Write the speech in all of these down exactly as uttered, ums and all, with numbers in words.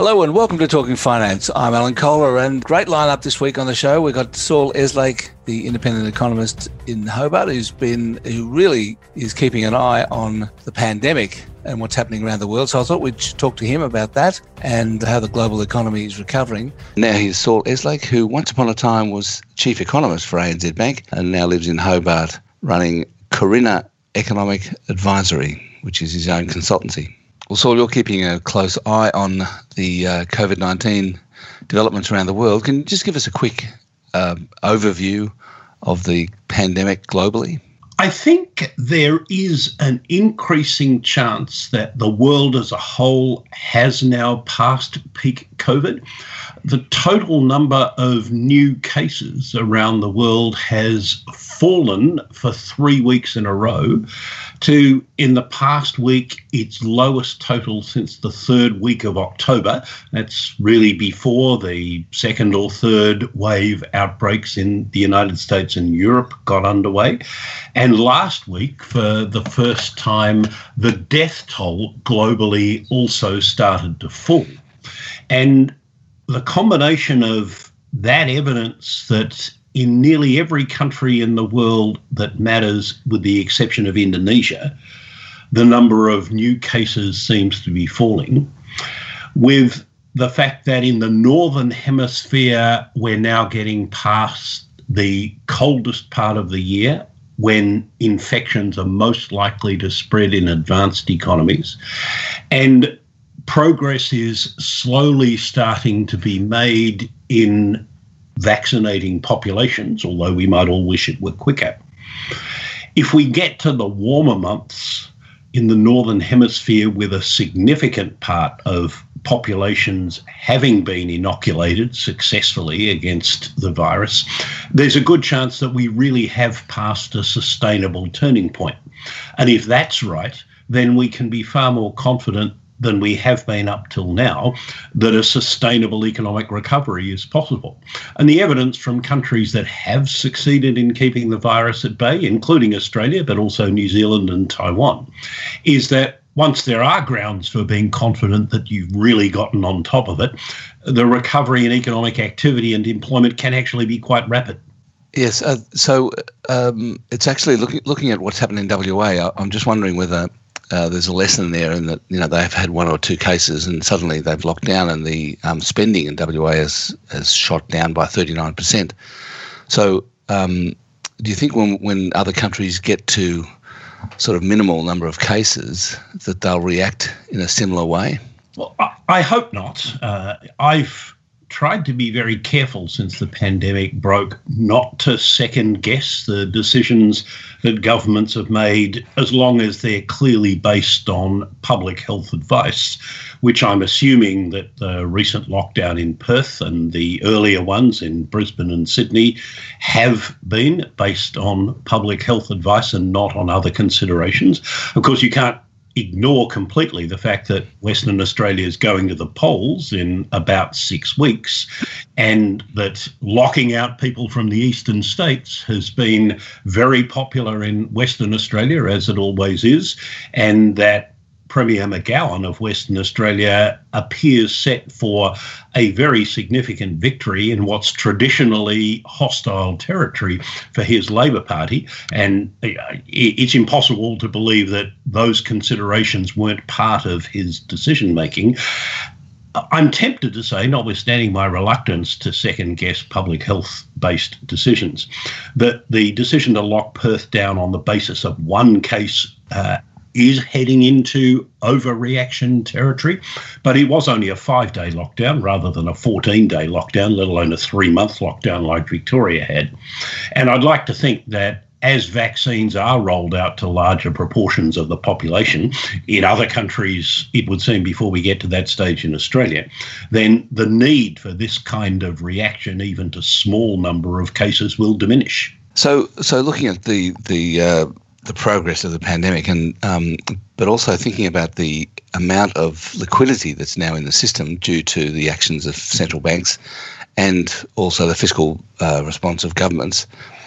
Hello and welcome to Talking Finance. I'm Alan Kohler, and great lineup this week on the show. We've got Saul Eslake, the independent economist in Hobart, who's been who really is keeping an eye on the pandemic and what's happening around the world. So I thought we'd talk to him about that and how the global economy is recovering. Now here's Saul Eslake, who once upon a time was chief economist for A N Z Bank and now lives in Hobart running Corinna Economic Advisory, which is his own consultancy. Well, Saul, you're keeping a close eye on the uh, COVID nineteen developments around the world. Can you just give us a quick uh, overview of the pandemic globally? I think there is an increasing chance that the world as a whole has now passed peak COVID. The total number of new cases around the world has fallen for three weeks in a row to, in the past week, its lowest total since the third week of October. That's really before the second or third wave outbreaks in the United States and Europe got underway. And last week, for the first time, the death toll globally also started to fall. And the combination of that evidence that in nearly every country in the world that matters, with the exception of Indonesia, the number of new cases seems to be falling, with the fact that in the Northern Hemisphere, we're now getting past the coldest part of the year, when infections are most likely to spread in advanced economies. And progress is slowly starting to be made in vaccinating populations, although we might all wish it were quicker. If we get to the warmer months in the Northern Hemisphere with a significant part of populations having been inoculated successfully against the virus, there's a good chance that we really have passed a sustainable turning point. And if that's right, then we can be far more confident than we have been up till now that a sustainable economic recovery is possible. And the evidence from countries that have succeeded in keeping the virus at bay, including Australia, but also New Zealand and Taiwan, is that once there are grounds for being confident that you've really gotten on top of it, the recovery in economic activity and employment can actually be quite rapid. Yes, uh, so um, it's actually looking looking at what's happened in W A. I, I'm just wondering whether uh, there's a lesson there in that, you know, they've had one or two cases and suddenly they've locked down and the um, spending in W A has, has shot down by thirty-nine percent. So um, do you think when when other countries get to sort of minimal number of cases that they'll react in a similar way? Well, I, I hope not. Uh, I've tried to be very careful since the pandemic broke not to second guess the decisions that governments have made, as long as they're clearly based on public health advice, which I'm assuming that the recent lockdown in Perth and the earlier ones in Brisbane and Sydney have been based on public health advice and not on other considerations. Of course, you can't ignore completely the fact that Western Australia is going to the polls in about six weeks and that locking out people from the eastern states has been very popular in Western Australia, as it always is, and that Premier McGowan of Western Australia appears set for a very significant victory in what's traditionally hostile territory for his Labor Party. And it's impossible to believe that those considerations weren't part of his decision-making. I'm tempted to say, notwithstanding my reluctance to second-guess public health-based decisions, that the decision to lock Perth down on the basis of one case uh, is heading into overreaction territory. But it was only a five-day lockdown rather than a fourteen-day lockdown, let alone a three-month lockdown like Victoria had. And I'd like to think that as vaccines are rolled out to larger proportions of the population, in other countries, it would seem before we get to that stage in Australia, then the need for this kind of reaction, even to small number of cases, will diminish. So, so looking at the the uh, the progress of the pandemic, and um, but also thinking about the amount of liquidity that's now in the system due to the actions of central banks, and also the fiscal uh, response of governments.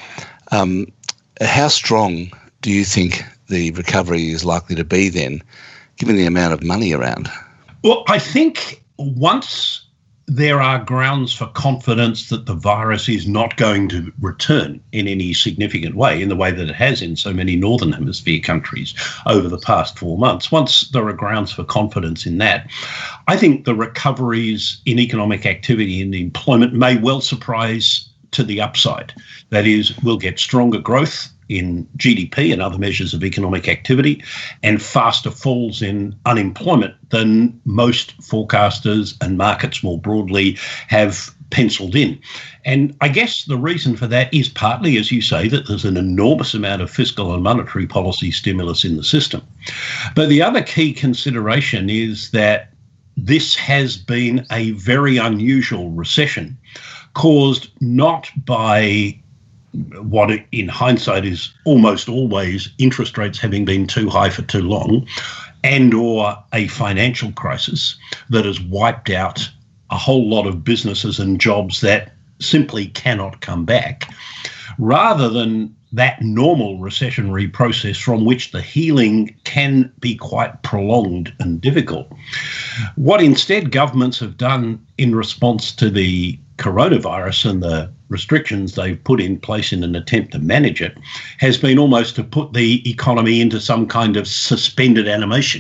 Um, how strong do you think the recovery is likely to be then, given the amount of money around? Well, I think once there are grounds for confidence that the virus is not going to return in any significant way, in the way that it has in so many Northern Hemisphere countries over the past four months, once there are grounds for confidence in that, I think the recoveries in economic activity and employment may well surprise to the upside. That is, we'll get stronger growth in G D P and other measures of economic activity, and faster falls in unemployment than most forecasters and markets more broadly have penciled in. And I guess the reason for that is partly, as you say, that there's an enormous amount of fiscal and monetary policy stimulus in the system. But the other key consideration is that this has been a very unusual recession, caused not by what in hindsight is almost always interest rates having been too high for too long, and or a financial crisis that has wiped out a whole lot of businesses and jobs that simply cannot come back, rather than that normal recessionary process from which the healing can be quite prolonged and difficult. What instead governments have done in response to the coronavirus and the restrictions they've put in place in an attempt to manage it has been almost to put the economy into some kind of suspended animation.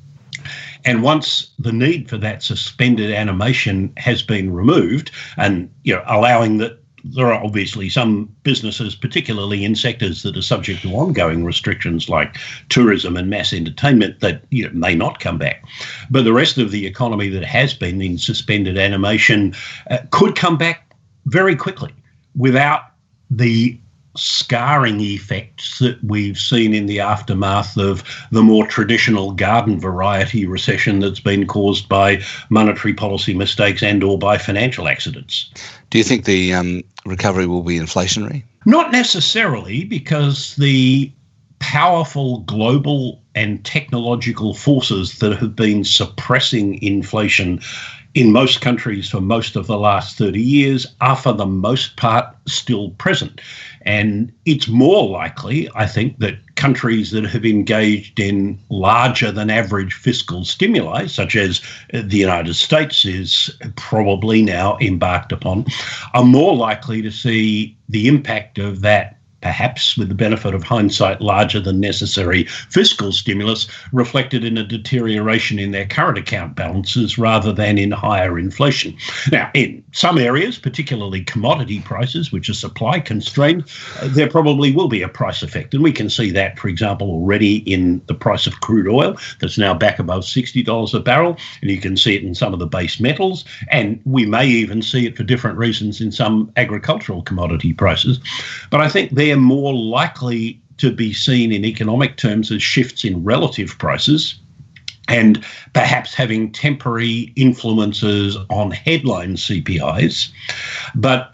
And once the need for that suspended animation has been removed, and you know, allowing that there are obviously some businesses, particularly in sectors that are subject to ongoing restrictions like tourism and mass entertainment, that you know, may not come back. But the rest of the economy that has been in suspended animation uh, could come back very quickly without the scarring effects that we've seen in the aftermath of the more traditional garden variety recession that's been caused by monetary policy mistakes and or by financial accidents. Do you think the um, recovery will be inflationary? Not necessarily, because the powerful global and technological forces that have been suppressing inflation in most countries for most of the last thirty years are for the most part still present. And it's more likely, I think, that countries that have engaged in larger than average fiscal stimuli, such as the United States is probably now embarked upon, are more likely to see the impact of that, perhaps with the benefit of hindsight, larger than necessary fiscal stimulus reflected in a deterioration in their current account balances rather than in higher inflation. Now, in some areas, particularly commodity prices, which are supply constrained, there probably will be a price effect. And we can see that, for example, already in the price of crude oil that's now back above sixty dollars a barrel. And you can see it in some of the base metals. And we may even see it for different reasons in some agricultural commodity prices. But I think they're more likely to be seen in economic terms as shifts in relative prices and perhaps having temporary influences on headline C P Is. But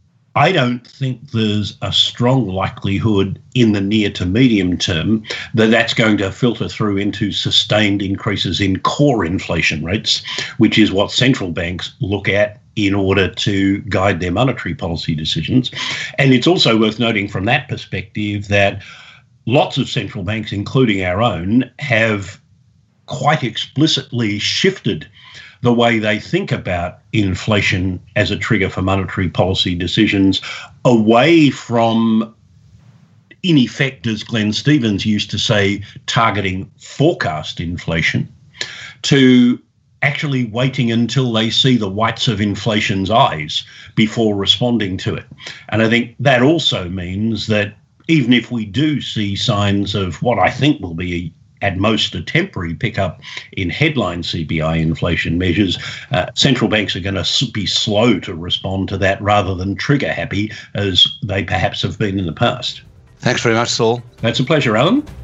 I don't think there's a strong likelihood in the near to medium term that that's going to filter through into sustained increases in core inflation rates, which is what central banks look at in order to guide their monetary policy decisions. And it's also worth noting from that perspective that lots of central banks, including our own, have quite explicitly shifted the way they think about inflation as a trigger for monetary policy decisions away from, in effect, as Glenn Stevens used to say, targeting forecast inflation, to actually waiting until they see the whites of inflation's eyes before responding to it. And I think that also means that even if we do see signs of what I think will be at most a temporary pickup in headline C P I inflation measures, uh, central banks are going to be slow to respond to that rather than trigger happy as they perhaps have been in the past. Thanks very much, Saul. That's a pleasure, Alan.